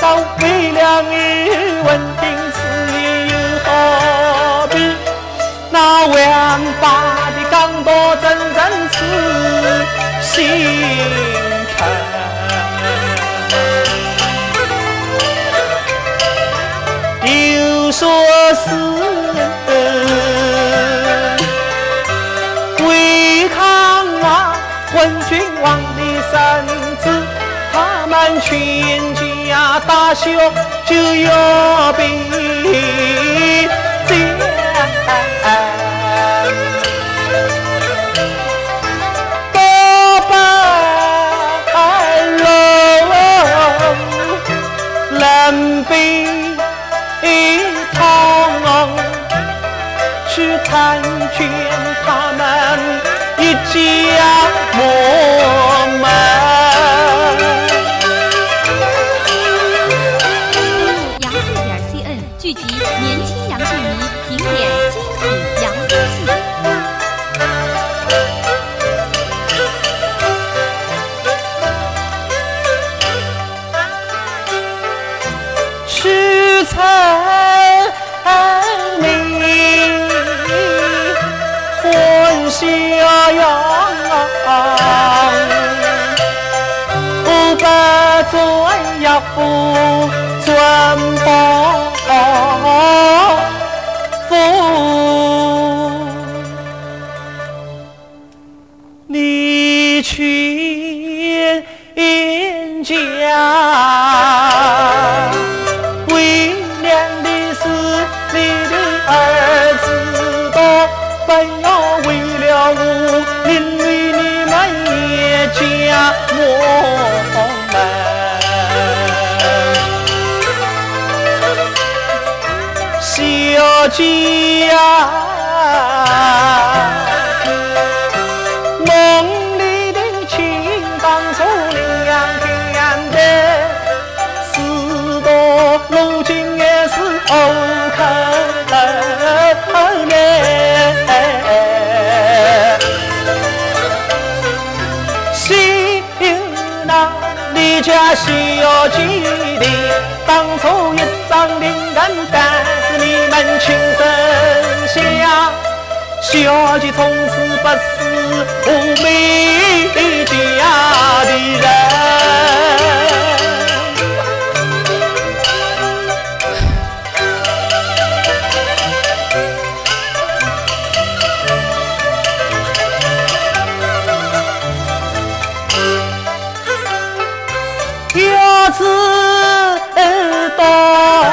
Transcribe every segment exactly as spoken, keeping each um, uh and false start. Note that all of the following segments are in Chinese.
到为了你稳定事业又何必？那万八的刚多真真是心疼。又说是违抗啊昏君王的圣旨，他们全家大小就要被斩。多半楼人被痛去参劝他们一家我们。 杨氏点 C N 聚集年轻杨氏迷，评点精品杨氏戏。 去成你混逍遥，不把尊要负尊报负，你劝家为娘的事，你的儿子多，本要为了我，因为你们也家我们小姐呀，梦里的情当初领养天的，事多如今也是后可能。幸那你家小姐的，当初一张灵感但是你们亲生下，小姐从此不是无美家的人。要知道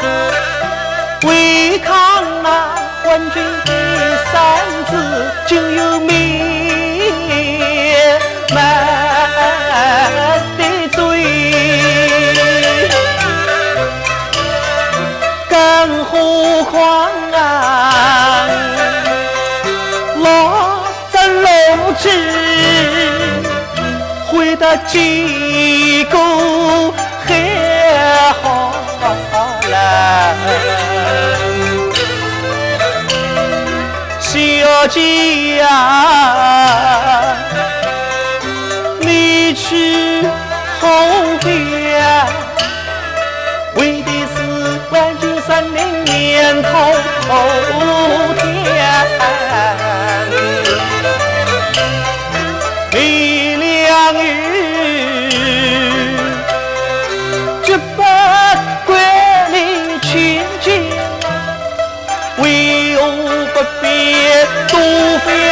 违抗那昏君的圣旨，就有灭门的罪，更何况啊老真老子会得几个还好了，小姐呀，你去后边，为的是万金三零年头天，为了日绝不管你全家，为何不必多费